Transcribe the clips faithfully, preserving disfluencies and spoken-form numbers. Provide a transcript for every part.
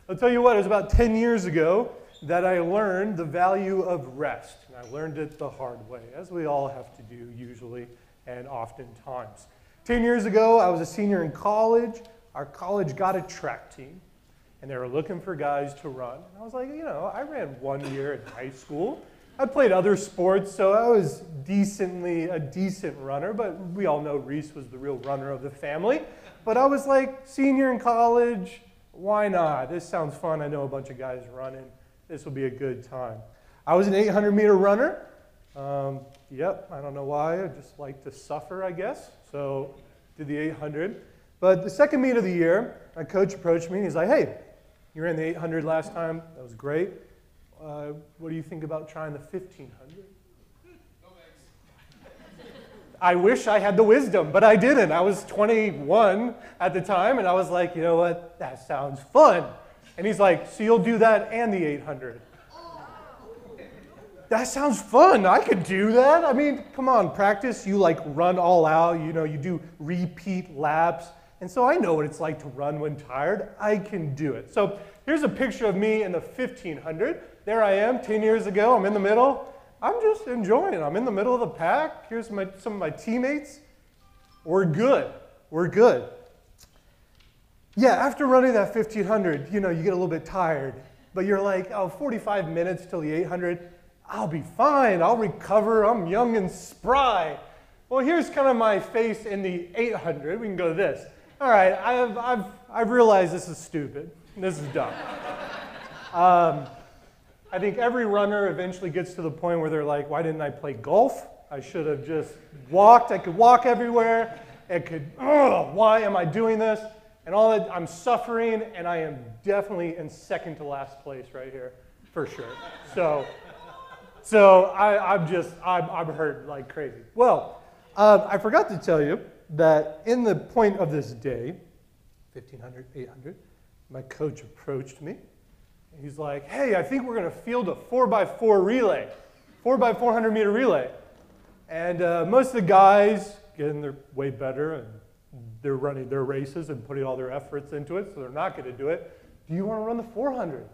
I'll tell you what, it was about ten years ago that I learned the value of rest. And I learned it the hard way, as we all have to do usually and oftentimes. ten years ago, I was a senior in college. Our college got a track team, and they were looking for guys to run. And I was like, you know, I ran one year in high school. I played other sports, so I was decently a decent runner, but we all know Reese was the real runner of the family. But I was like, senior in college, why not? This sounds fun. I know a bunch of guys running. This will be a good time. I was an eight hundred meter runner. Um, yep, I don't know why. I just like to suffer, I guess. So did the eight hundred. But the second meet of the year, my coach approached me and he's like, hey, you ran the eight hundred last time. That was great. Uh, what do you think about trying the fifteen hundred? No thanks. I wish I had the wisdom, but I didn't. I was twenty-one at the time, and I was like, you know what? That sounds fun. And he's like, so you'll do that and the eight hundred? That sounds fun. I could do that. I mean, come on, practice. You like run all out. You know, you do repeat laps. And so I know what it's like to run when tired. I can do it. So here's a picture of me in the fifteen hundred. There I am, ten years ago. I'm in the middle. I'm just enjoying it. I'm in the middle of the pack. Here's my, some of my teammates. We're good. We're good. Yeah, after running that fifteen hundred, you know, you get a little bit tired. But you're like, oh, forty-five minutes till the eight hundred. I'll be fine. I'll recover. I'm young and spry. Well, here's kind of my face in the eight hundred. We can go to this. All right, I've, I've, I've realized this is stupid. This is dumb. Um, I think every runner eventually gets to the point where they're like, why didn't I play golf? I should have just walked. I could walk everywhere. I could, ugh, why am I doing this? And all that, I'm suffering, and I am definitely in second to last place right here, for sure. So, so I, I'm just, I'm, I'm hurt like crazy. Well, um, I forgot to tell you that in the point of this day, fifteen hundred, eight hundred, my coach approached me. He's like, hey, I think we're going to field a four by four relay, four by four hundred meter relay. And uh, most of the guys getting their way better, and they're running their races and putting all their efforts into it, so they're not going to do it. Do you want to run the four hundred?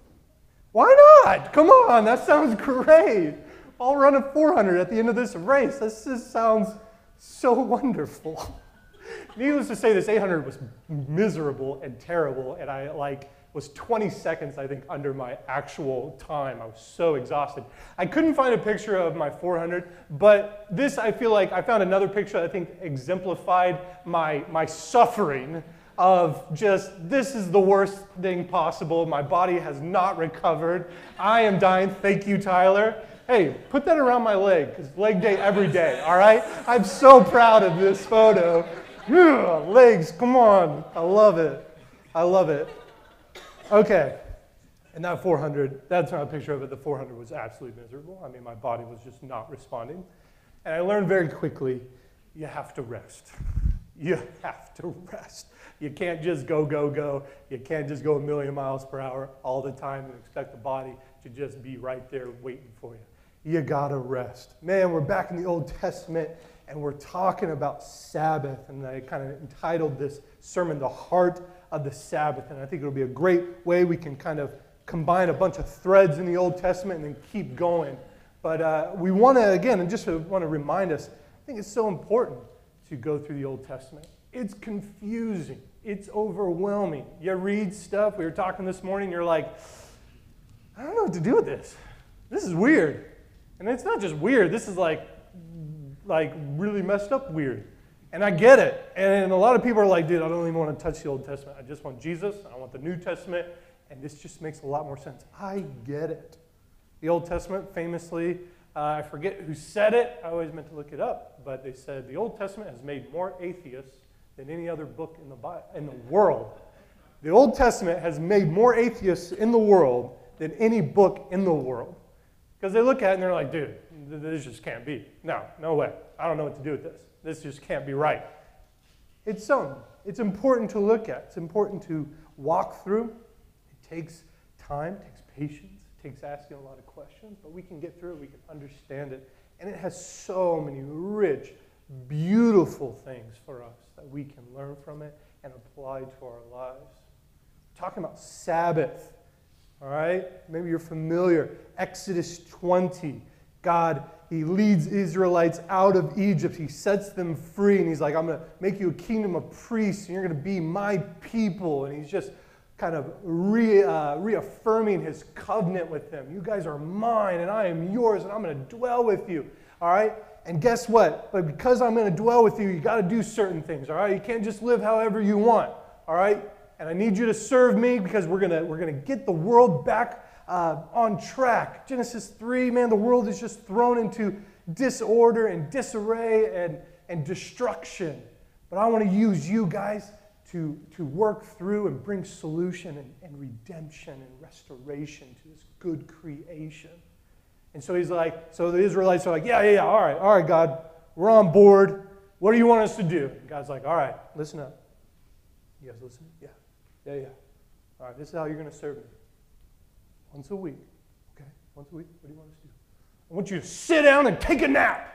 Why not? Come on, that sounds great. I'll run a four hundred at the end of this race. This just sounds so wonderful. Needless to say, this eight hundred was miserable and terrible, and I like was twenty seconds, I think, under my actual time. I was so exhausted. I couldn't find a picture of my four hundred, but this, I feel like, I found another picture that I think exemplified my, my suffering of just, this is the worst thing possible. My body has not recovered. I am dying. Thank you, Tyler. Hey, put that around my leg, because leg day every day, all right? I'm so proud of this photo. Ugh, legs, come on. I love it. I love it. Okay, and that four hundred, that's not a picture of it. The four hundred was absolutely miserable. I mean, my body was just not responding. And I learned very quickly, you have to rest. You have to rest. You can't just go, go, go. You can't just go a million miles per hour all the time and expect the body to just be right there waiting for you. You gotta rest. Man, we're back in the Old Testament, and we're talking about Sabbath, and I kind of entitled this sermon, The Heart of the Sabbath, and I think it'll be a great way we can kind of combine a bunch of threads in the Old Testament and then keep going. But uh, we want to, again, and just want to remind us, I think it's so important to go through the Old Testament. It's confusing. It's overwhelming. You read stuff, we were talking this morning, you're like, I don't know what to do with this. This is weird. And it's not just weird, this is like, like really messed up weird. And I get it. And a lot of people are like, dude, I don't even want to touch the Old Testament. I just want Jesus. I want the New Testament. And this just makes a lot more sense. I get it. The Old Testament, famously, uh, I forget who said it. I always meant to look it up. But they said the Old Testament has made more atheists than any other book in the Bible, in the world. The Old Testament has made more atheists in the world than any book in the world. Because they look at it and they're like, dude, this just can't be. No, no way. I don't know what to do with this. This just can't be right. It's something. It's important to look at. It's important to walk through. It takes time, it takes patience, it takes asking a lot of questions, but we can get through it, we can understand it. And it has so many rich, beautiful things for us that we can learn from it and apply to our lives. We're talking about Sabbath. All right? Maybe you're familiar. Exodus twenty. God, he leads Israelites out of Egypt. He sets them free, and he's like, I'm going to make you a kingdom of priests, and you're going to be my people. And he's just kind of re, uh, reaffirming his covenant with them. You guys are mine, and I am yours, and I'm going to dwell with you. All right? And guess what? But because I'm going to dwell with you, you got to do certain things. All right? You can't just live however you want. All right? And I need you to serve me because we're going to we're going to get the world back uh, on track. Genesis three, man, the world is just thrown into disorder and disarray and, and destruction. But I want to use you guys to, to work through and bring solution and, and redemption and restoration to this good creation. And so he's like, so the Israelites are like, yeah, yeah, yeah, all right, all right, God, we're on board. What do you want us to do? And God's like, all right, listen up. You guys listening? Yeah, yeah, yeah. All right, this is how you're going to serve me. Once a week. Okay, once a week. What do you want us to do? I want you to sit down and take a nap.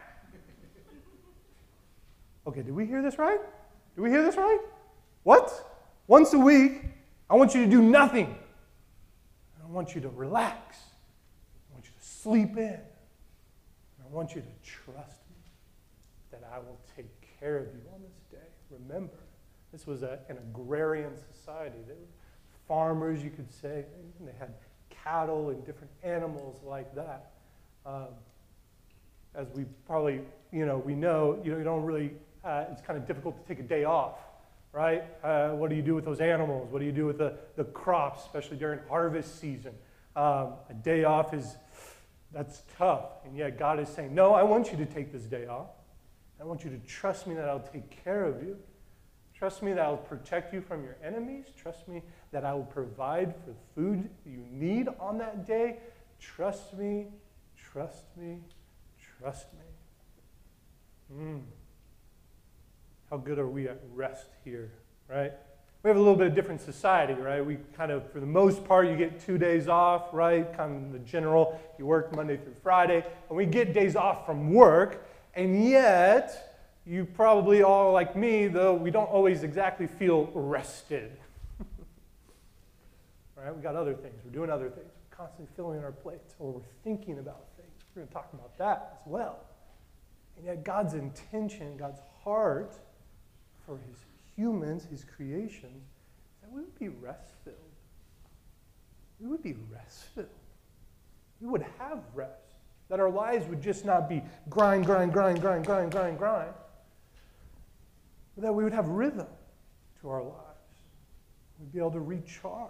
Okay, did we hear this right? Did we hear this right? What? Once a week, I want you to do nothing. I want you to relax. I want you to sleep in. I want you to trust me that I will take care of you on this day. Remember, this was a, an agrarian society. They were farmers, you could say. And they had cattle and different animals like that. Um, as we probably, you know, we know, you know, you don't really, uh, it's kind of difficult to take a day off, right? Uh, what do you do with those animals? What do you do with the, the crops, especially during harvest season? Um, a day off is, that's tough. And yet God is saying, no, I want you to take this day off. I want you to trust me that I'll take care of you. Trust me that I'll protect you from your enemies. Trust me that I will provide for food you need on that day. Trust me, trust me, trust me. Mm. How good are we at rest here, right? We have a little bit of different society, right? We kind of, for the most part, you get two days off, right? Kind of the general, you work Monday through Friday, and we get days off from work, and yet you probably all, like me, though, we don't always exactly feel rested. Right? We got other things. We're doing other things. We're constantly filling our plates, or we're thinking about things. We're going to talk about that as well. And yet God's intention, God's heart for his humans, his creations, that we would be rest-filled. We would be rest-filled. We would have rest. That our lives would just not be grind, grind, grind, grind, grind, grind, grind. But that we would have rhythm to our lives. We'd be able to recharge.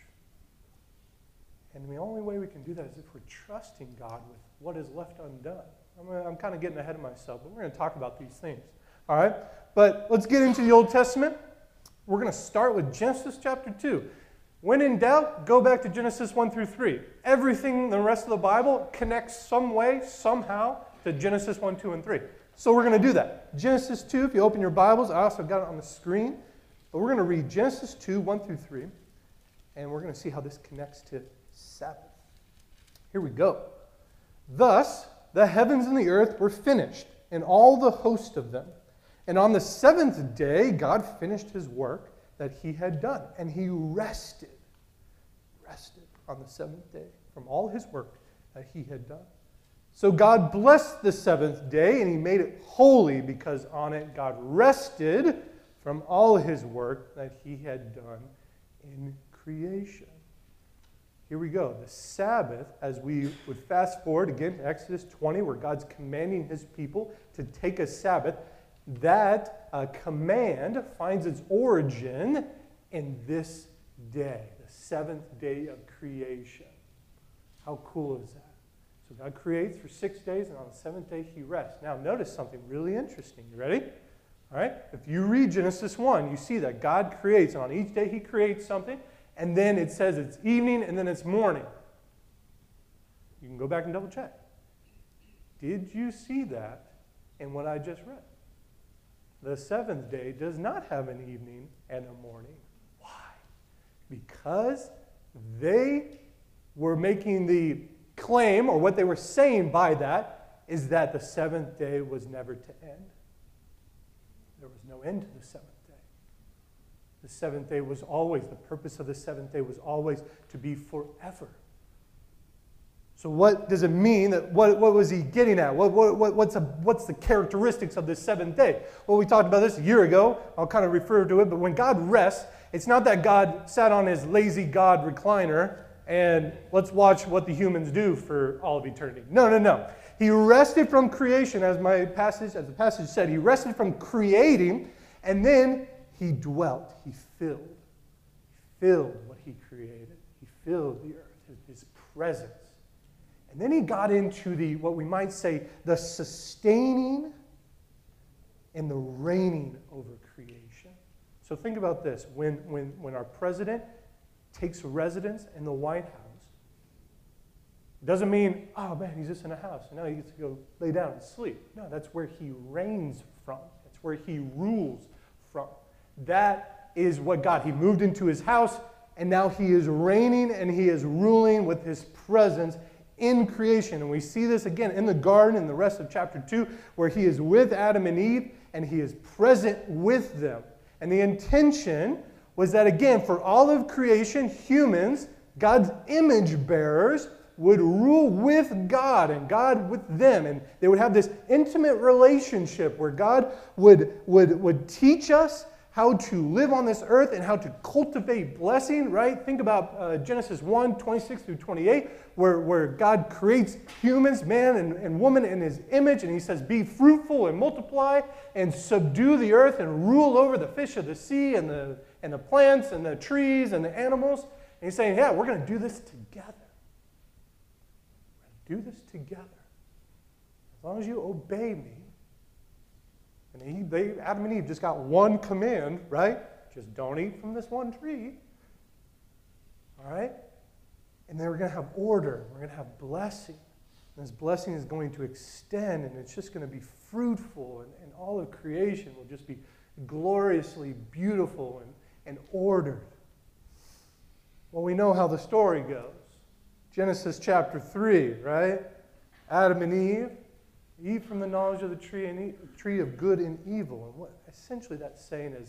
And the only way we can do that is if we're trusting God with what is left undone. I'm, gonna, I'm kind of getting ahead of myself, but we're going to talk about these things. All right? But let's get into the Old Testament. We're going to start with Genesis chapter two. When in doubt, go back to Genesis one through three. Everything in the rest of the Bible connects some way, somehow, to Genesis one, two, and three. So we're going to do that. Genesis two, if you open your Bibles, I also got it on the screen. But we're going to read Genesis two, one through three, and we're going to see how this connects to Sabbath. Here we go. Thus, the heavens and the earth were finished, and all the host of them. And on the seventh day, God finished his work that he had done, and he rested, rested on the seventh day from all his work that he had done. So God blessed the seventh day, and he made it holy, because on it God rested from all his work that he had done in creation. Here we go. The Sabbath, as we would fast forward again to Exodus twenty, where God's commanding his people to take a Sabbath, that uh, command finds its origin in this day, the seventh day of creation. How cool is that? So God creates for six days, and on the seventh day he rests. Now notice something really interesting. You ready? All right? If you read Genesis one, you see that God creates, and on each day he creates something, and then it says it's evening, and then it's morning. You can go back and double check. Did you see that in what I just read? The seventh day does not have an evening and a morning. Why? Because they were making the claim, or what they were saying by that, is that the seventh day was never to end. There was no end to the seventh day. The seventh day was always, the purpose of the seventh day was always to be forever. So what does it mean? That what, what was he getting at? What, what, what's, a, what's the characteristics of this seventh day? Well, we talked about this a year ago. I'll kind of refer to it. But when God rests, it's not that God sat on his lazy God recliner and let's watch what the humans do for all of eternity. No, no, no. He rested from creation, as my passage, as the passage said. He rested from creating, and then he dwelt. He filled. He filled what he created. He filled the earth, his, his presence. And then he got into the, what we might say, the sustaining and the reigning over creation. So think about this. When, when, when our president takes residence in the White House, it doesn't mean, oh man, he's just in a house, and now he gets to go lay down and sleep. No, that's where he reigns from. That's where he rules from. That is what God, he moved into his house, and now he is reigning and he is ruling with his presence in creation. And we see this again in the garden in the rest of chapter two, where he is with Adam and Eve and he is present with them. And the intention was that, again, for all of creation, humans, God's image bearers, would rule with God and God with them. And they would have this intimate relationship where God would, would, would teach us how to live on this earth and how to cultivate blessing, right? Think about uh, Genesis one, twenty-six through twenty-eight, where, where God creates humans, man and, and woman, in his image, and he says, be fruitful and multiply and subdue the earth and rule over the fish of the sea and the, and the plants and the trees and the animals. And he's saying, yeah, we're going to do this together. We're going to do this together. As long as you obey me. And he, they, Adam and Eve just got one command, right? Just don't eat from this one tree. All right? And then we're going to have order. We're going to have blessing. And this blessing is going to extend, and it's just going to be fruitful, and, and all of creation will just be gloriously beautiful and, and ordered. Well, we know how the story goes. Genesis chapter three, right? Adam and Eve eat from the knowledge of the tree and eat, tree of good and evil. And what essentially that's saying is,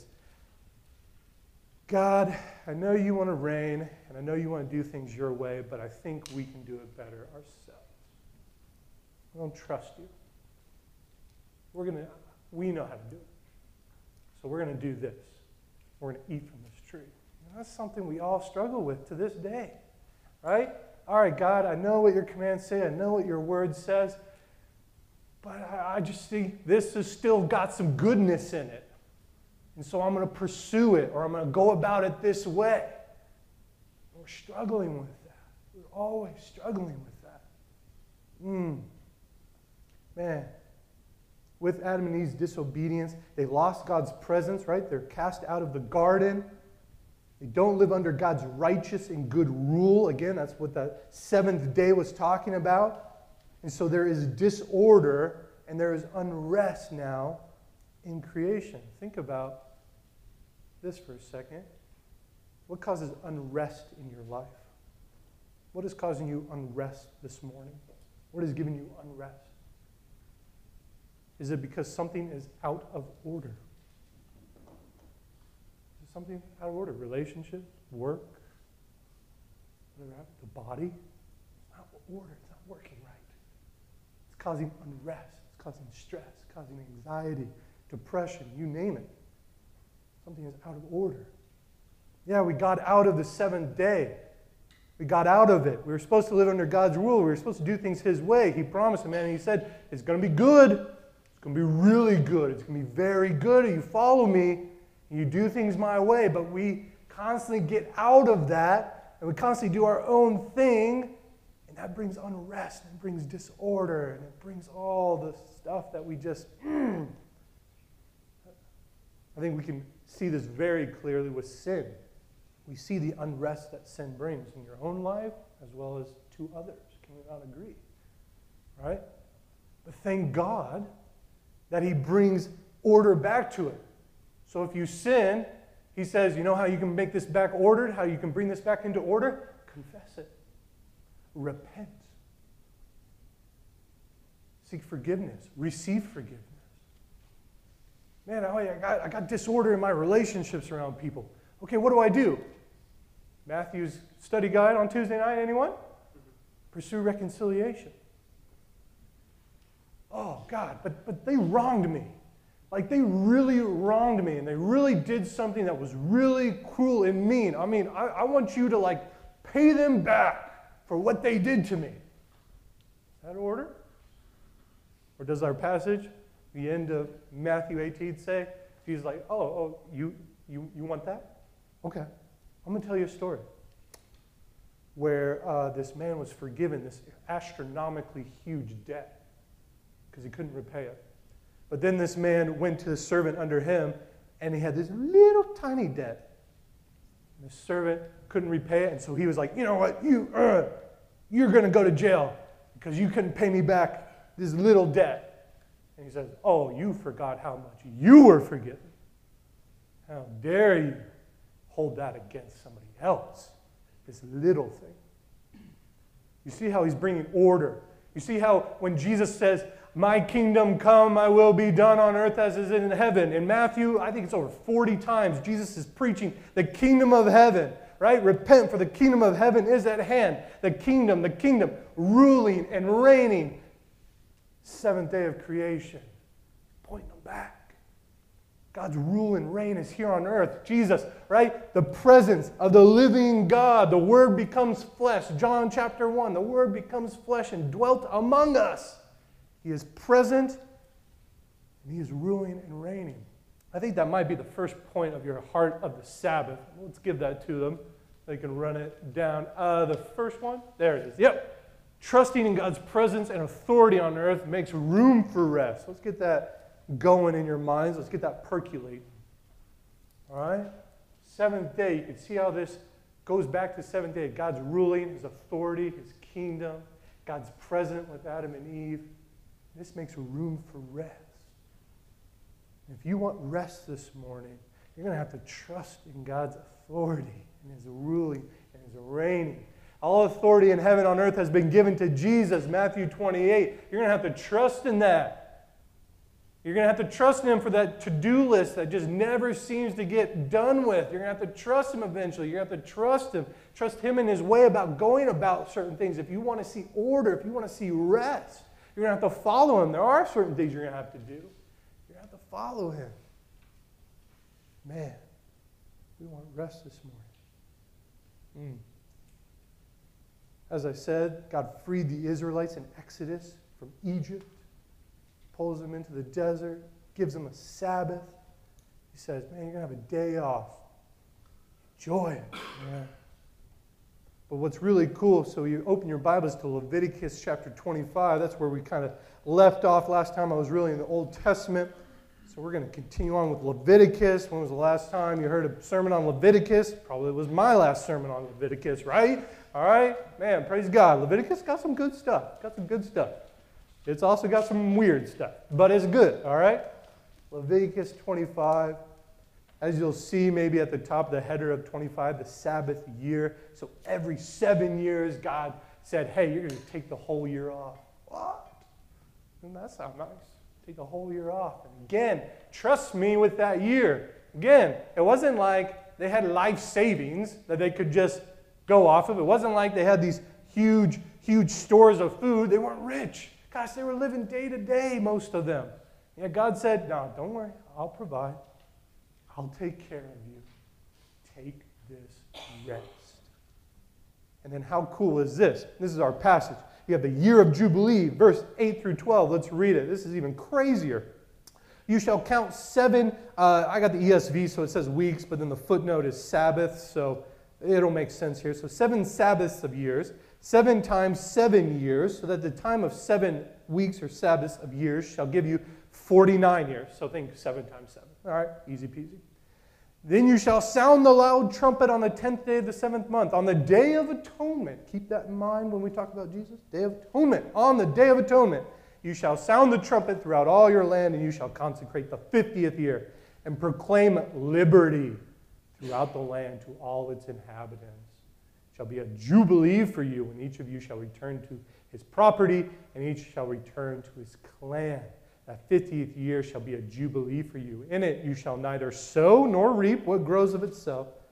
God, I know you want to reign, and I know you want to do things your way, but I think we can do it better ourselves. I don't trust you. We're gonna, we know how to do it. So we're going to do this. We're going to eat from this tree. And that's something we all struggle with to this day, right? All right, God, I know what your commands say. I know what your word says. But I, I just see this has still got some goodness in it. And so I'm going to pursue it, or I'm going to go about it this way. We're struggling with that. We're always struggling with that. Mm. Man. With Adam and Eve's disobedience, they lost God's presence, right? They're cast out of the garden. They don't live under God's righteous and good rule. Again, that's what the seventh day was talking about. And so there is disorder and there is unrest now in creation. Think about this for a second. What causes unrest in your life? What is causing you unrest this morning? What is giving you unrest? Is it because something is out of order? Is it something out of order? Relationships, work, whatever, the body? It's not order. It's not working right. It's causing unrest. It's causing stress. It's causing anxiety, depression, you name it. Something is out of order. Yeah, we got out of the seventh day. We got out of it. We were supposed to live under God's rule. We were supposed to do things His way. He promised it, man, and He said, it's going to be good. It's going to be really good. It's going to be very good. You follow me, and you do things my way. But we constantly get out of that, and we constantly do our own thing, and that brings unrest, and it brings disorder, and it brings all the stuff that we just... Mm. I think we can see this very clearly with sin. We see the unrest that sin brings in your own life as well as to others. Can we not agree? Right? But thank God that He brings order back to it. So if you sin, He says, you know how you can make this back ordered? How you can bring this back into order? Confess it. Repent. Seek forgiveness. Receive forgiveness. Man, I got, I got disorder in my relationships around people. Okay, what do I do? Matthew's study guide on Tuesday night, anyone? Pursue reconciliation. Oh, God, but, but they wronged me. Like, they really wronged me, and they really did something that was really cruel and mean. I mean, I, I want you to, like, pay them back for what they did to me. Is that order? Or does our passage, the end of Matthew eighteen, say, Jesus like, oh, oh, you, you, you want that? Okay, I'm going to tell you a story where uh, this man was forgiven this astronomically huge debt because he couldn't repay it. But then this man went to the servant under him, and he had this little tiny debt. And the servant couldn't repay it, and so he was like, you know what, you, uh, you're going to go to jail because you couldn't pay me back this little debt. And he says, oh, you forgot how much you were forgiven. How dare you hold that against somebody else, this little thing. You see how he's bringing order. You see how when Jesus says, my kingdom come, my will be done on earth as is in heaven. In Matthew, I think it's over forty times, Jesus is preaching the kingdom of heaven, right? Repent, for the kingdom of heaven is at hand. The kingdom, the kingdom, ruling and reigning. Seventh day of creation, pointing them back. God's rule and reign is here on earth. Jesus, right? The presence of the living God. The Word becomes flesh. John chapter one, the Word becomes flesh and dwelt among us. He is present, and He is ruling and reigning. I think that might be the first point of your heart of the Sabbath. Let's give that to them. They can run it down. Uh, the first one, there it is. Yep. Trusting in God's presence and authority on earth makes room for rest. Let's get that going in your minds. Let's get that percolating. All right? Seventh day, you can see how this goes back to seventh day. God's ruling, His authority, His kingdom. God's present with Adam and Eve. This makes room for rest. If you want rest this morning, you're going to have to trust in God's authority and His ruling and His reigning. All authority in heaven and on earth has been given to Jesus, Matthew twenty-eight. You're going to have to trust in that. You're going to have to trust in Him for that to-do list that just never seems to get done with. You're going to have to trust Him eventually. You're going to have to trust Him. Trust Him in His way about going about certain things. If you want to see order, if you want to see rest, you're going to have to follow Him. There are certain things you're going to have to do. You're going to have to follow Him. Man, we want rest this morning. Mm. As I said, God freed the Israelites in Exodus from Egypt, pulls them into the desert, gives them a Sabbath. He says, man, you're going to have a day off. Enjoy it. Yeah. But what's really cool, so you open your Bibles to Leviticus chapter twenty-five. That's where we kind of left off last time. I was really in the Old Testament. So we're going to continue on with Leviticus. When was the last time you heard a sermon on Leviticus? Probably was my last sermon on Leviticus, right? All right? Man, praise God. Leviticus got some good stuff. Got some good stuff. It's also got some weird stuff, but it's good, all right? Leviticus twenty-five. As you'll see maybe at the top of the header of twenty-five, the Sabbath year. So every seven years, God said, hey, you're going to take the whole year off. What? Doesn't that sound nice? Take the whole year off. And again, trust me with that year. Again, it wasn't like they had life savings that they could just go off of. It wasn't like they had these huge, huge stores of food. They weren't rich. Gosh, they were living day to day, most of them. Yeah, God said, no, don't worry. I'll provide. I'll take care of you. Take this rest. And then how cool is this? This is our passage. You have the year of Jubilee, verse eight through twelve. Let's read it. This is even crazier. You shall count seven. Uh, I got the E S V, so it says weeks, but then the footnote is Sabbath, so it'll make sense here. So seven Sabbaths of years, seven times seven years, so that the time of seven weeks or Sabbaths of years shall give you forty-nine years. So think seven times seven. All right, easy peasy. Then you shall sound the loud trumpet on the tenth day of the seventh month, on the day of atonement. Keep that in mind when we talk about Jesus. Day of atonement. On the day of atonement, you shall sound the trumpet throughout all your land, and you shall consecrate the fiftieth year, and proclaim liberty throughout the land to all its inhabitants. It shall be a jubilee for you, and each of you shall return to his property, and each shall return to his clan. That fiftieth year shall be a jubilee for you. In it you shall neither sow nor reap what grows of itself,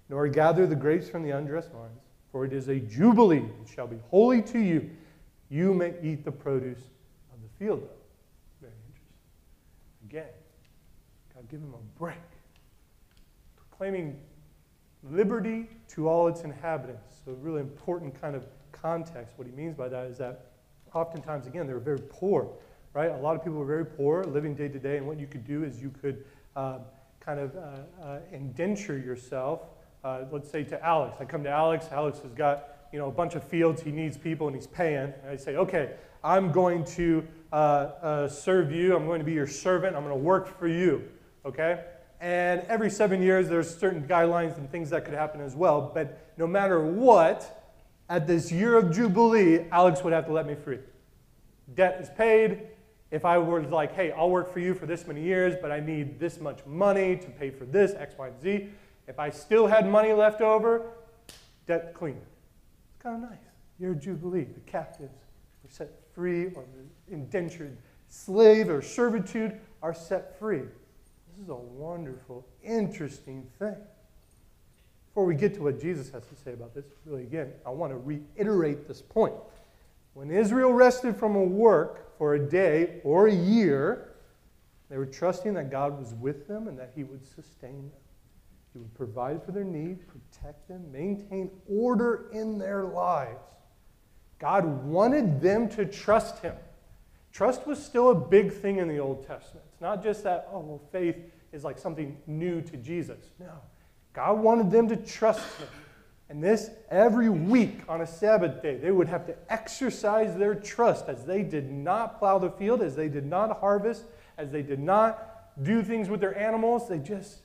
nor gather the grapes from the undressed vines, for it is a jubilee. It shall be holy to you. You may eat the produce of the field, though. Very interesting. Again, God give him a break. Proclaiming liberty to all its inhabitants. So a really important kind of context. What he means by that is that oftentimes, again, they were very poor, right? A lot of people were very poor, living day to day, and what you could do is you could uh, kind of uh, uh, indenture yourself. Uh, let's say to Alex. I come to Alex. Alex has got, you know, a bunch of fields. He needs people, and he's paying. And I say, okay, I'm going to uh, uh, serve you. I'm going to be your servant. I'm going to work for you, okay? And every seven years, there's certain guidelines and things that could happen as well. But no matter what, at this year of Jubilee, Alex would have to let me free. Debt is paid. If I were like, hey, I'll work for you for this many years, but I need this much money to pay for this, X, Y, and Z. If I still had money left over, debt clean. It's kind of nice. Year of Jubilee. The captives are set free, or the indentured slave or servitude are set free. This is a wonderful, interesting thing. Before we get to what Jesus has to say about this, really again, I want to reiterate this point. When Israel rested from a work for a day or a year, they were trusting that God was with them and that he would sustain them. He would provide for their need, protect them, maintain order in their lives. God wanted them to trust him. Trust was still a big thing in the Old Testament. It's not just that, oh, well, faith is like something new to Jesus. No. God wanted them to trust him. And this, every week on a Sabbath day, they would have to exercise their trust as they did not plow the field, as they did not harvest, as they did not do things with their animals. They just,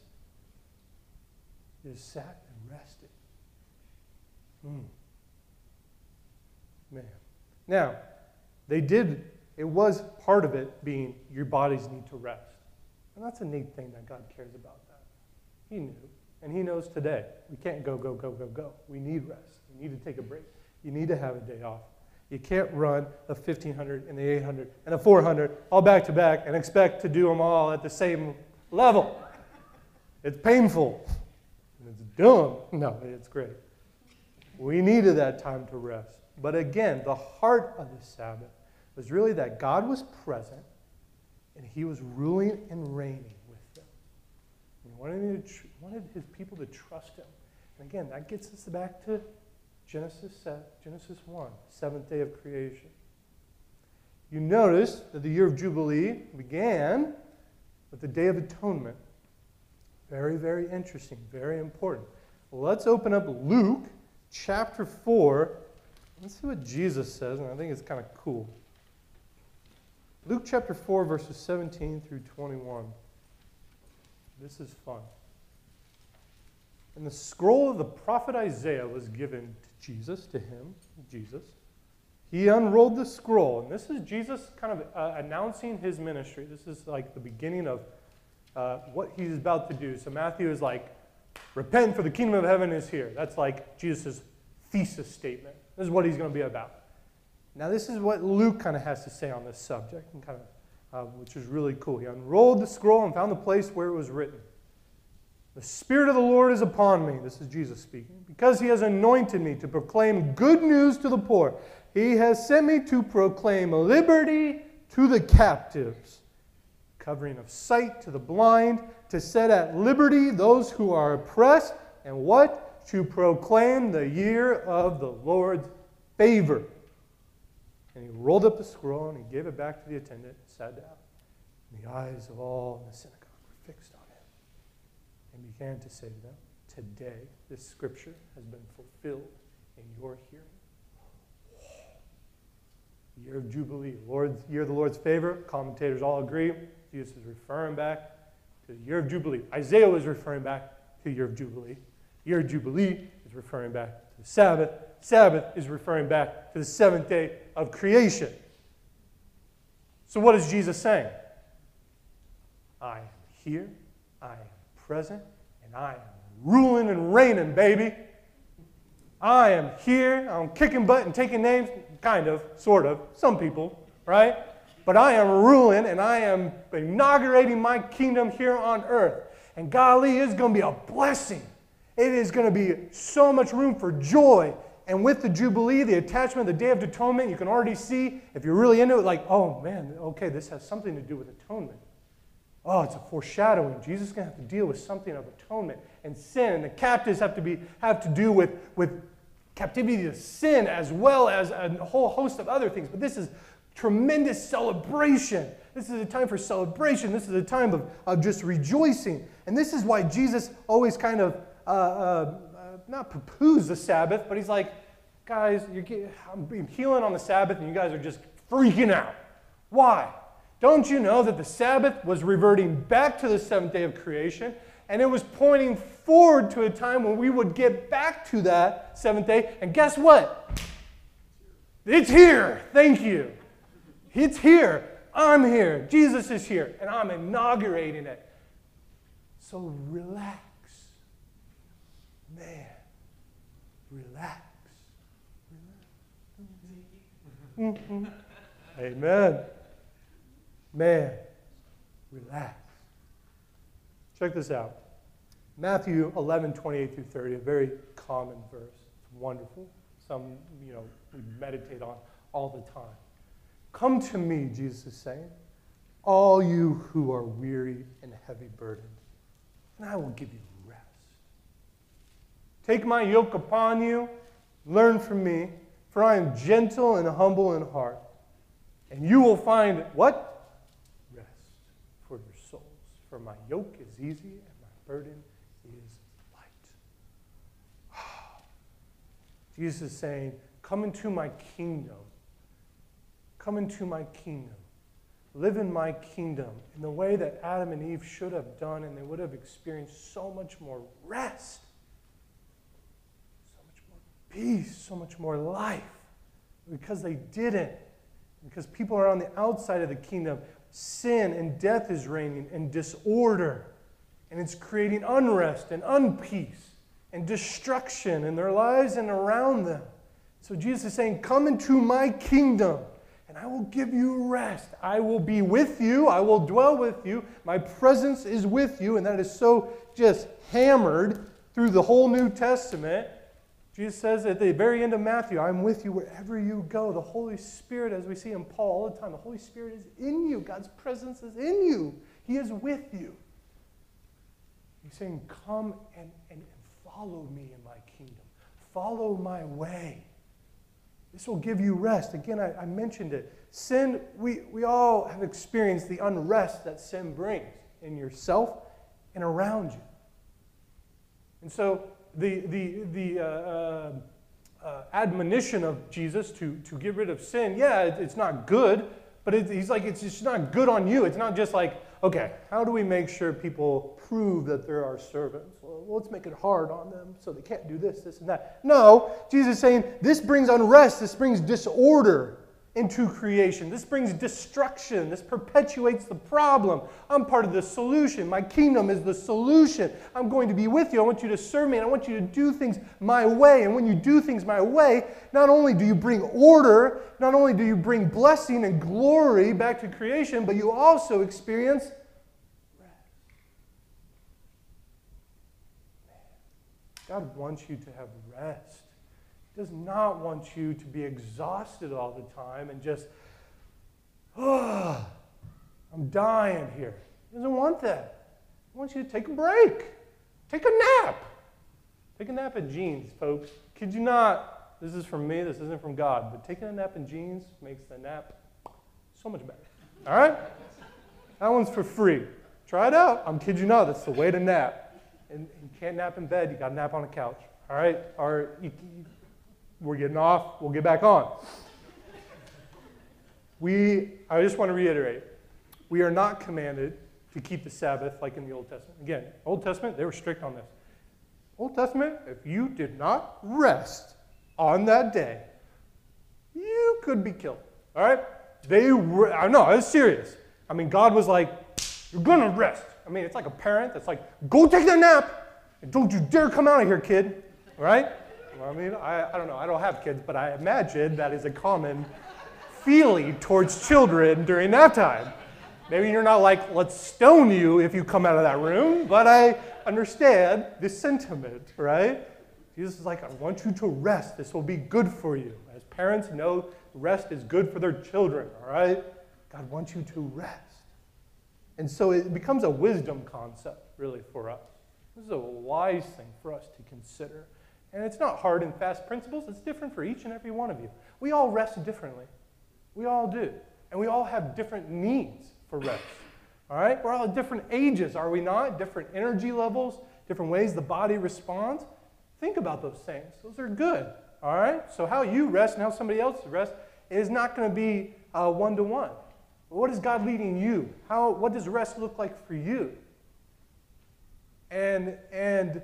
just sat and rested. Hmm. Man. Now, they did, it was part of it being your bodies need to rest. And that's a neat thing that God cares about that. He knew. And he knows today. We can't go, go, go, go, go. We need rest. We need to take a break. You need to have a day off. You can't run the fifteen hundred and the eight hundred and the four hundred all back to back and expect to do them all at the same level. It's painful. It's dumb. No, it's great. We needed that time to rest. But again, the heart of the Sabbath was really that God was present and he was ruling and reigning. He wanted, to, wanted his people to trust him. And again, that gets us back to Genesis, Genesis one, seventh day of creation. You notice that the year of Jubilee began with the Day of Atonement. Very, very interesting, very important. Let's open up Luke chapter four. Let's see what Jesus says, and I think it's kind of cool. Luke chapter four, verses seventeen through twenty-one. This is fun. And the scroll of the prophet Isaiah was given to Jesus, to him, Jesus. He unrolled the scroll, and this is Jesus kind of uh, announcing his ministry. This is like the beginning of uh, what he's about to do. So Matthew is like, repent for the kingdom of heaven is here. That's like Jesus' thesis statement. This is what he's going to be about. Now this is what Luke kind of has to say on this subject, and kind of Uh, which is really cool. He unrolled the scroll and found the place where it was written. The Spirit of the Lord is upon me. This is Jesus speaking. Because he has anointed me to proclaim good news to the poor. He has sent me to proclaim liberty to the captives, covering of sight to the blind, to set at liberty those who are oppressed, and what? To proclaim the year of the Lord's favor. And he rolled up the scroll and he gave it back to the attendant and sat down. And the eyes of all in the synagogue were fixed on him. And began to say to them, today this scripture has been fulfilled in your hearing. Year of Jubilee, Lord's, year of the Lord's favor. Commentators all agree. Jesus is referring back to the year of Jubilee. Isaiah was referring back to the year of Jubilee. Year of Jubilee is referring back to the Sabbath. Sabbath is referring back to the seventh day of creation. So what is Jesus saying? I am here, I am present, and I am ruling and reigning, baby. I am here, I'm kicking butt and taking names, kind of, sort of, some people, right? But I am ruling and I am inaugurating my kingdom here on earth. And golly, it's going to be a blessing. It is going to be so much room for joy. And with the Jubilee, the attachment, the Day of Atonement, you can already see, if you're really into it, like, oh man, okay, this has something to do with atonement. Oh, it's a foreshadowing. Jesus is going to have to deal with something of atonement and sin. And the captives have to be have to do with, with captivity to sin as well as a whole host of other things. But this is tremendous celebration. This is a time for celebration. This is a time of, of just rejoicing. And this is why Jesus always kind of uh, uh, not poo-poos the Sabbath, but he's like, guys, you're getting, I'm healing on the Sabbath and you guys are just freaking out. Why? Don't you know that the Sabbath was reverting back to the seventh day of creation, and it was pointing forward to a time when we would get back to that seventh day, and guess what? It's here. Thank you. It's here. I'm here. Jesus is here, and I'm inaugurating it. So relax. Man, relax. Relax. Mm-hmm. Amen. Man, relax. Check this out. Matthew eleven, twenty-eight through thirty, a very common verse. It's wonderful. Some, you know, we meditate on all the time. Come to me, Jesus is saying, all you who are weary and heavy burdened, and I will give you rest. Take my yoke upon you, learn from me, for I am gentle and humble in heart, and you will find what? For your souls. For my yoke is easy and my burden is light. Jesus is saying, come into my kingdom. Come into my kingdom. Live in my kingdom in the way that Adam and Eve should have done, and they would have experienced so much more rest, so much more peace, so much more life. Because they didn't. Because people are on the outside of the kingdom. Sin and death is reigning and disorder. And it's creating unrest and unpeace and destruction in their lives and around them. So Jesus is saying, come into my kingdom and I will give you rest. I will be with you. I will dwell with you. My presence is with you. And that is so just hammered through the whole New Testament. Jesus says at the very end of Matthew, I'm with you wherever you go. The Holy Spirit, as we see in Paul all the time, the Holy Spirit is in you. God's presence is in you. He is with you. He's saying, come and, and follow me in my kingdom. Follow my way. This will give you rest. Again, I, I mentioned it. Sin, we, we all have experienced the unrest that sin brings in yourself and around you. And so, The, the, the uh, uh, uh, admonition of Jesus to, to get rid of sin, yeah, it, it's not good, but it, he's like, it's just not good on you. It's not just like, okay, how do we make sure people prove that they're our servants? Well, let's make it hard on them so they can't do this, this, and that. No, Jesus is saying, this brings unrest, this brings disorder into creation. This brings destruction. This perpetuates the problem. I'm part of the solution. My kingdom is the solution. I'm going to be with you. I want you to serve me, and I want you to do things my way. And when you do things my way, not only do you bring order, not only do you bring blessing and glory back to creation, but you also experience rest. God wants you to have rest. Does not want you to be exhausted all the time and just, oh, I'm dying here. He doesn't want that. He wants you to take a break. Take a nap. Take a nap in jeans, folks. Kid you not, this is from me, this isn't from God, but taking a nap in jeans makes the nap so much better. All right? That one's for free. Try it out. I'm kid you not, that's the way to nap. And you can't nap in bed, you got to nap on a couch. All right? Or you, you We're getting off. We'll get back on. We, I just want to reiterate, we are not commanded to keep the Sabbath like in the Old Testament. Again, Old Testament, they were strict on this. Old Testament, if you did not rest on that day, you could be killed. All right? They were, I know, it's serious. I mean, God was like, you're going to rest. I mean, it's like a parent that's like, go take that nap, and don't you dare come out of here, kid. All right? I mean, I, I don't know. I don't have kids, but I imagine that is a common feeling towards children during nap time. Maybe you're not like, let's stone you if you come out of that room, but I understand this sentiment, right? Jesus is like, I want you to rest. This will be good for you. As parents know, rest is good for their children, all right? God wants you to rest. And so it becomes a wisdom concept, really, for us. This is a wise thing for us to consider. And it's not hard and fast principles. It's different for each and every one of you. We all rest differently. We all do. And we all have different needs for rest. All right? We're all at different ages, are we not? Different energy levels, different ways the body responds. Think about those things. Those are good. All right? So how you rest and how somebody else rests is not going to be uh, one-to-one. What is God leading you? How? What does rest look like for you? And, and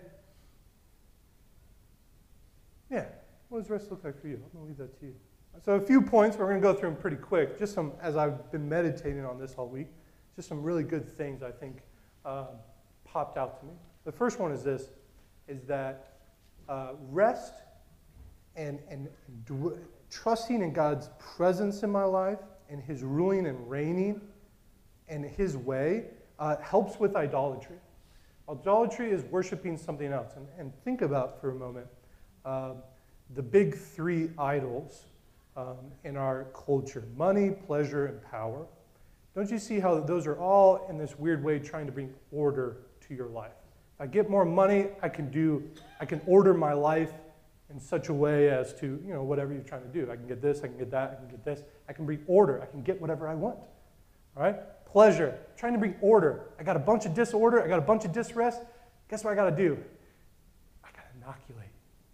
yeah, what does rest look like for you? I'm going to leave that to you. So a few points, we're going to go through them pretty quick. Just some, as I've been meditating on this all week, just some really good things I think uh, popped out to me. The first one is this, is that uh, rest and, and d- trusting in God's presence in my life and his ruling and reigning and his way uh, helps with idolatry. Idolatry is worshiping something else. And, and think about for a moment uh, the big three idols um, in our culture: money, pleasure, and power. Don't you see how those are all in this weird way trying to bring order to your life? If I get more money, I can do, I can order my life in such a way as to, you know, whatever you're trying to do. I can get this, I can get that, I can get this. I can bring order. I can get whatever I want. All right? Pleasure. Trying to bring order. I got a bunch of disorder. I got a bunch of disrest. Guess what I got to do? I got to inoculate.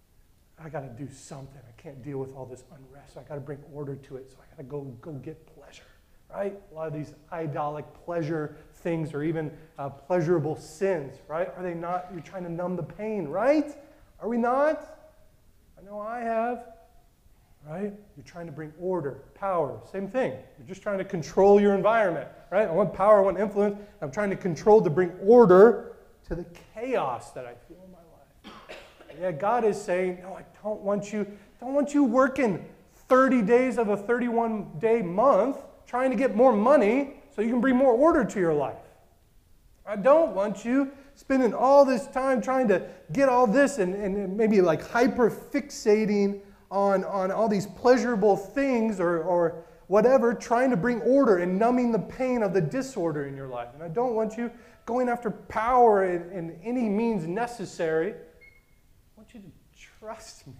I got to do something. I can't deal with all this unrest. So I got to bring order to it. So I got to go go get pleasure. Right? A lot of these idolic pleasure things, or even uh, pleasurable sins. Right? Are they not? You're trying to numb the pain. Right? Are we not? I know I have. Right? You're trying to bring order, power, same thing. You're just trying to control your environment, right? I want power, I want influence. I'm trying to control to bring order to the chaos that I feel in my life. And yet God is saying, no, I don't want you, don't want you working thirty days of a thirty-one day month trying to get more money so you can bring more order to your life. I don't want you spending all this time trying to get all this and, and maybe like hyper fixating On, on all these pleasurable things or, or whatever, trying to bring order and numbing the pain of the disorder in your life. And I don't want you going after power in, in any means necessary. I want you to trust me.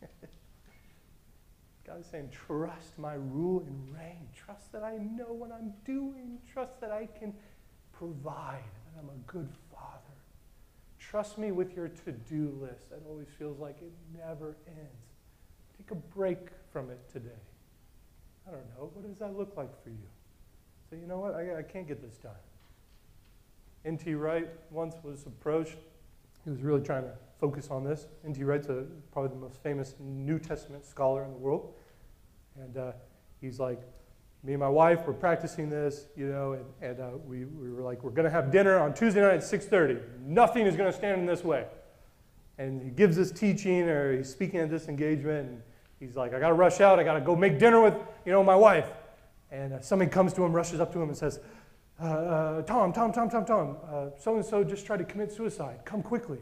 God is saying, trust my rule and reign. Trust that I know what I'm doing. Trust that I can provide, that I'm a good father. Trust me with your to-do list that always feels like it never ends. Take a break from it today. I don't know. What does that look like for you? Say, you know what? I, I can't get this done. N T Wright once was approached. He was really trying to focus on this. N T Wright's a, probably the most famous New Testament scholar in the world. And uh, he's like, me and my wife were practicing this, you know, and, and uh, we, we were like, we're going to have dinner on Tuesday night at six thirty. Nothing is going to stand in this way. And he gives this teaching, or he's speaking at this engagement, and he's like, I got to rush out. I got to go make dinner with, you know, my wife. And uh, somebody comes to him, rushes up to him and says, uh, uh, Tom, Tom, Tom, Tom, Tom, uh, so-and-so just tried to commit suicide. Come quickly.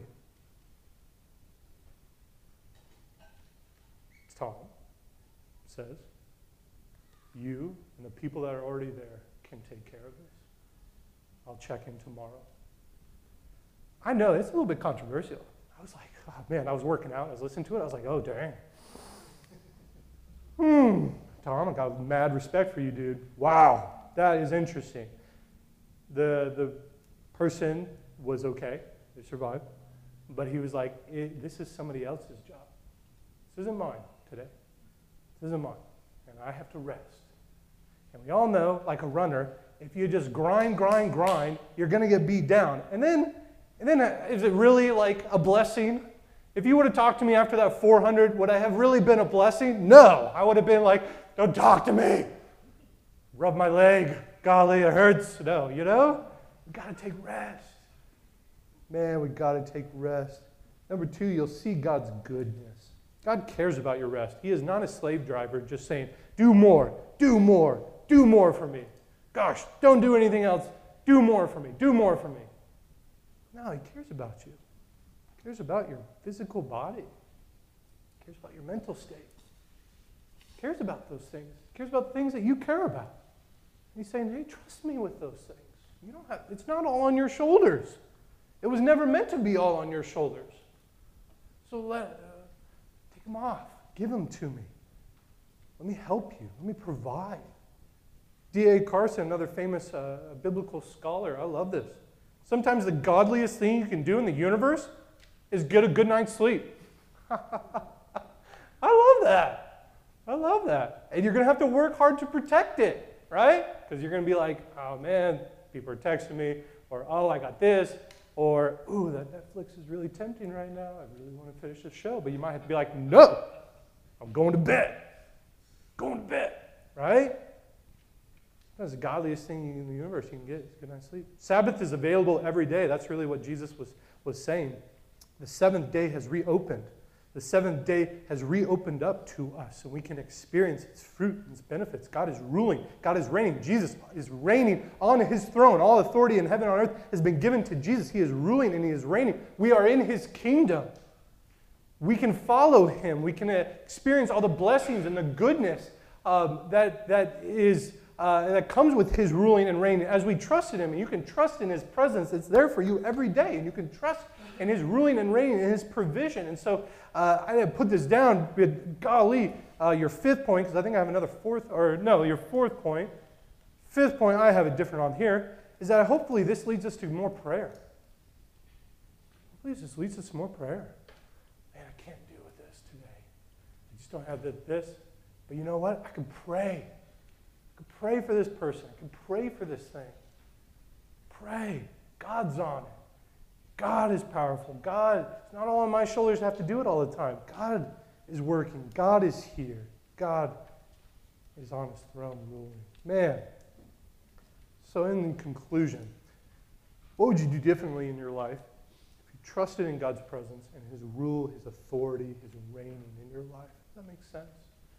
Tom says, you and the people that are already there can take care of this. I'll check in tomorrow. I know, it's a little bit controversial. I was like, oh man, I was working out, I was listening to it, I was like, oh dang. Hmm, Tom, I got mad respect for you, dude. Wow, that is interesting. The, the person was okay, they survived, but he was like, this is somebody else's job. This isn't mine today. This isn't mine, and I have to rest. And we all know, like a runner, if you just grind, grind, grind, you're gonna get beat down. And then And then, uh, is it really like a blessing? If you would have talked to me after that four hundred, would I have really been a blessing? No. I would have been like, don't talk to me. Rub my leg. Golly, it hurts. No, you know? We got to take rest. Man, we got to take rest. Number two, you'll see God's goodness. God cares about your rest. He is not a slave driver just saying, do more, do more, do more for me. gosh, don't do anything else. Do more for me. Do more for me. No, he cares about you. He cares about your physical body. He cares about your mental state. He cares about those things. He cares about the things that you care about. And he's saying, hey, trust me with those things. You don't have, it's not all on your shoulders. It was never meant to be all on your shoulders. So let, uh, take them off. Give them to me. Let me help you. Let me provide. D A Carson, another famous uh, biblical scholar, I love this. Sometimes the godliest thing you can do in the universe is get a good night's sleep. I love that. I love that. And you're going to have to work hard to protect it, right? Because you're going to be like, oh man, people are texting me, or oh, I got this, or ooh, that Netflix is really tempting right now. I really want to finish the show. But you might have to be like, no, I'm going to bed. Going to bed, right? That's the godliest thing in the universe you can get is a good night's sleep. Sabbath is available every day. That's really what Jesus was, was saying. The seventh day has reopened. The seventh day has reopened up to us, and we can experience its fruit and its benefits. God is ruling. God is reigning. Jesus is reigning on his throne. All authority in heaven and on earth has been given to Jesus. He is ruling and he is reigning. We are in his kingdom. We can follow him. We can experience all the blessings and the goodness um, that, that is... Uh, that comes with his ruling and reigning. As we trust in him, and you can trust in his presence, it's there for you every day, and you can trust in his ruling and reigning and his provision. And so uh, I didn't put this down, but golly, uh, your fifth point, because I think I have another fourth, or no, your fourth point, fifth point, I have it different on here, is that hopefully this leads us to more prayer. Hopefully this leads us to more prayer. Man, I can't deal with this today. I just don't have the, this. But you know what? I can pray. I can pray for this person. I can pray for this thing. Pray. God's on it. God is powerful. God, it's not all on my shoulders to have to do it all the time. God is working. God is here. God is on his throne ruling. Man. So in conclusion, what would you do differently in your life if you trusted in God's presence and his rule, his authority, his reigning in your life? Does that make sense?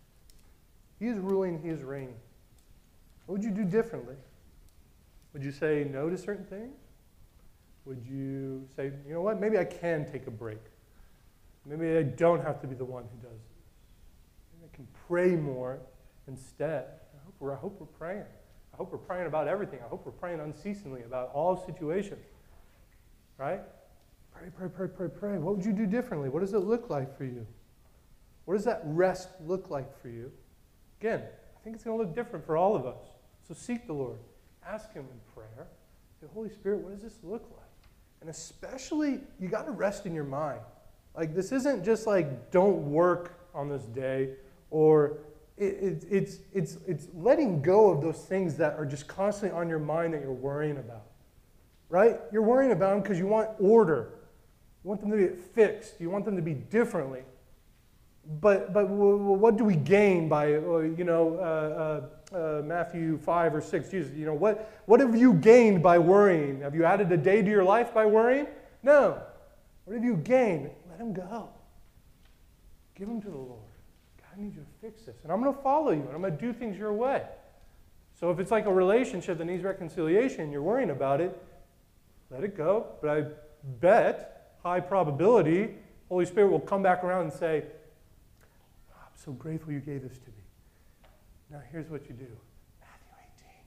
He is ruling. He is reigning. What would you do differently? Would you say no to certain things? Would you say, you know what, maybe I can take a break. Maybe I don't have to be the one who does this. Maybe I can pray more instead. I hope we're, I hope we're praying. I hope we're praying about everything. I hope we're praying unceasingly about all situations. Right? Pray, pray, pray, pray, pray. What would you do differently? What does it look like for you? What does that rest look like for you? Again, I think it's going to look different for all of us. So seek the Lord. Ask him in prayer. Say, Holy Spirit, what does this look like? And especially, you got to rest in your mind. Like, this isn't just like, don't work on this day, or it, it, it's, it's, it's letting go of those things that are just constantly on your mind that you're worrying about. Right? You're worrying about them because you want order. You want them to be fixed. You want them to be differently. But but what do we gain by, you know, uh, uh, uh, Matthew five or six, Jesus, you know, what, what have you gained by worrying? Have you added a day to your life by worrying? No. What have you gained? Let him go. Give him to the Lord. God, I need you to fix this. And I'm going to follow you, and I'm going to do things your way. So if it's like a relationship that needs reconciliation and you're worrying about it, let it go. But I bet, high probability, Holy Spirit will come back around and say, so grateful you gave this to me. Now here's what you do. Matthew eighteen.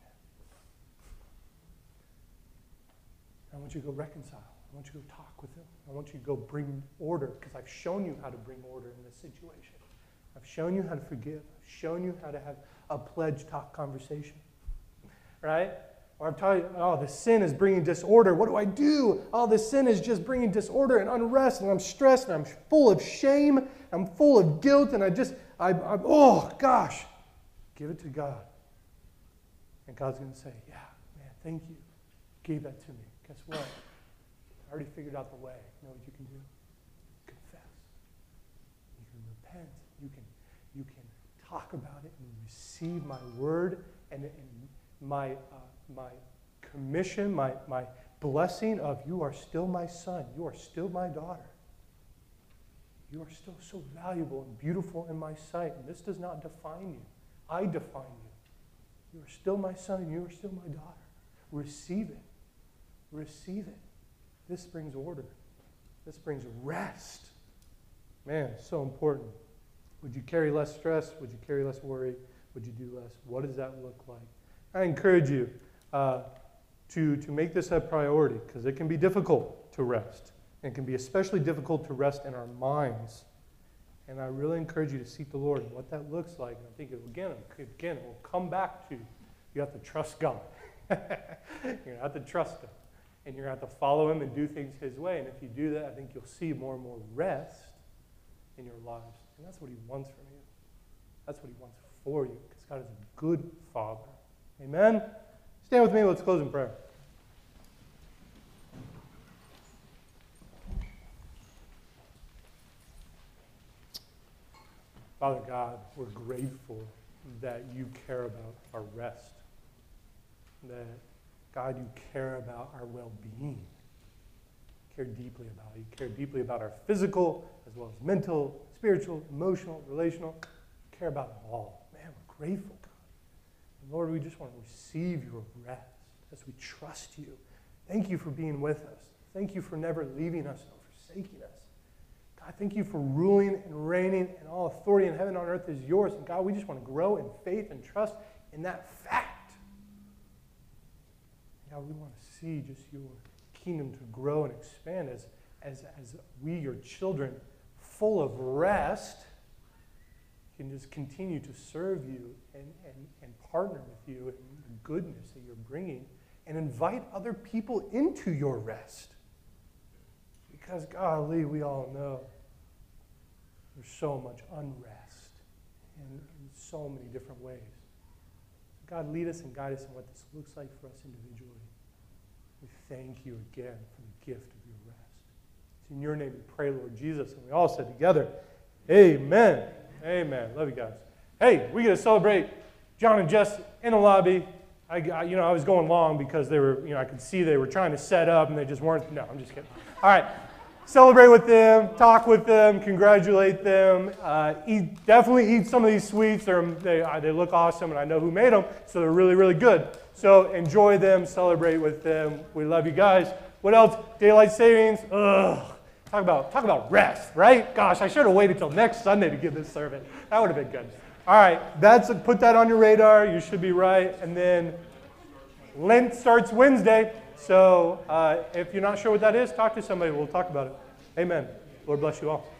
I want you to go reconcile. I want you to go talk with him. I want you to go bring order, because I've shown you how to bring order in this situation. I've shown you how to forgive. I've shown you how to have a pledge talk conversation. Right? Or I'm telling you, oh, the sin is bringing disorder. What do I do? Oh, the sin is just bringing disorder and unrest, and I'm stressed, and I'm full of shame. I'm full of guilt, and I just, I, I, oh, gosh. Give it to God. And God's going to say, yeah, man, thank you. You gave that to me. Guess what? I already figured out the way. You know what you can do? Confess. You can repent. You can, you can talk about it and receive my word and, and my, uh, my commission, my, my blessing of you are still my son. You are still my daughter. You are still so valuable and beautiful in my sight. And this does not define you. I define you. You are still my son. You are still my daughter. Receive it. Receive it. This brings order. This brings rest. Man, so important. Would you carry less stress? Would you carry less worry? Would you do less? What does that look like? I encourage you uh, to, to make this a priority, because it can be difficult to rest. And it can be especially difficult to rest in our minds. And I really encourage you to seek the Lord and what that looks like. And I think, it, again, again, it will come back to you have to trust God. You're going to have to trust Him. And you're going to have to follow Him and do things His way. And if you do that, I think you'll see more and more rest in your lives. And that's what He wants from you. That's what He wants for you, because God is a good Father. Amen? Stand with me. Let's close in prayer. Father God, we're grateful that you care about our rest. That, God, you care about our well-being. You care deeply about it. You care deeply about our physical as well as mental, spiritual, emotional, relational. You care about it all. Man, we're grateful, God. And Lord, we just want to receive your rest as we trust you. Thank you for being with us. Thank you for never leaving us or forsaking us. God, thank you for ruling and reigning, and all authority in heaven and on earth is yours. And God, we just want to grow in faith and trust in that fact. God, we want to see just your kingdom to grow and expand as, as, as we, your children, full of rest, can just continue to serve you and, and, and partner with you in the goodness that you're bringing and invite other people into your rest. Because, golly, we all know there's so much unrest in, in so many different ways. God, lead us and guide us in what this looks like for us individually. We thank you again for the gift of your rest. It's in your name we pray, Lord Jesus, and we all said together, amen. Amen. Love you guys. Hey, we get to celebrate John and Jess in the lobby. I, I, you know, I was going long because they were, you know, I could see they were trying to set up and they just weren't. No, I'm just kidding. All right. Celebrate with them, talk with them, congratulate them. Uh, eat, definitely eat some of these sweets. They're, they, uh, they look awesome, and I know who made them, so they're really, really good. So enjoy them, celebrate with them. We love you guys. What else? Daylight savings. Ugh. Talk about, talk about rest, right? Gosh, I should have waited till next Sunday to give this sermon. That would have been good. All right, that's put that on your radar. You should be right. And then Lent starts Wednesday. So uh, if you're not sure what that is, talk to somebody. We'll talk about it. Amen. Lord bless you all.